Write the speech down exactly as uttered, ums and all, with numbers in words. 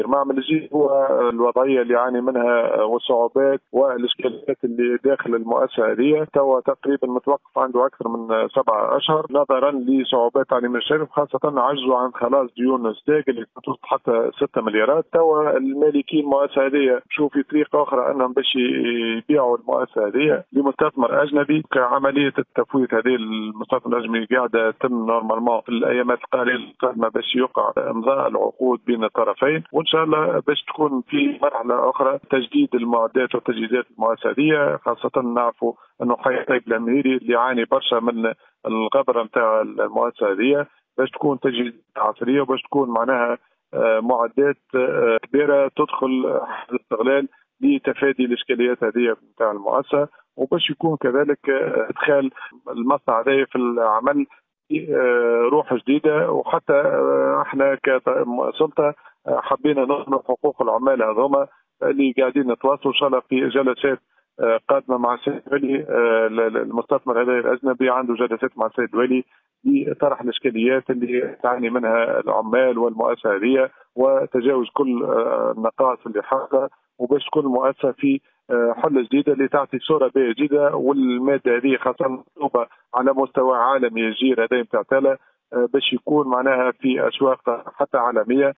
المعمل الجديد هو الوضعيه اللي يعاني منها والصعوبات والاشكاليات اللي داخل المؤسسه هذه، توا تقريبا متوقف عنده اكثر من سبعة اشهر نظرا لصعوبات تعليم الشركه، خاصه عجزوا عن خلاص ديون ستاك اللي توصل حتى ستة مليارات. توا المالكين المؤسسه هذه شوفوا في طريقه اخرى انهم باش يبيعوا المؤسسه هذه لمستثمر اجنبي. كعمليه التفويت هذه المستثمر الاجنبي قاعده تتم نورمالمون في الايامات القليله القادمه باش يوقع امضاء العقود بين الطرفين، وان شاء الله باش تكون في مرحله اخرى تجديد المعدات وتجديدات المؤسسه، خاصه نعرفوا انه حي طيب الاميري اللي يعاني برشا من الغبره نتاع المؤسسه هذه، باش تكون تجديدات عصريه وباش تكون معناها معدات كبيره تدخل استغلال لتفادي الاشكاليات هذه نتاع المؤسسه، وباش يكون كذلك ادخال المصنع هذا في العمل روح جديده. وحتى احنا كسلطه حبينا نضمن حقوق العمال هذوما اللي قاعدين نتواصلوا ان شاء الله في جلسات قادمه مع السيد ولي. المستثمر هذا الاجنبي عنده جلسات مع السيد ولي لطرح الاشكاليات اللي تعاني منها العمال والمؤسسه هذه وتجاوز كل النقاص اللي حاصله، وباش تكون المؤسسه في حل جديده اللي تعطي صوره بيئه جديده. والماده هذه خاصه مطلوبه على مستوى عالمي يجير هذا نتاع باش يكون معناها في اسواق حتى عالميه.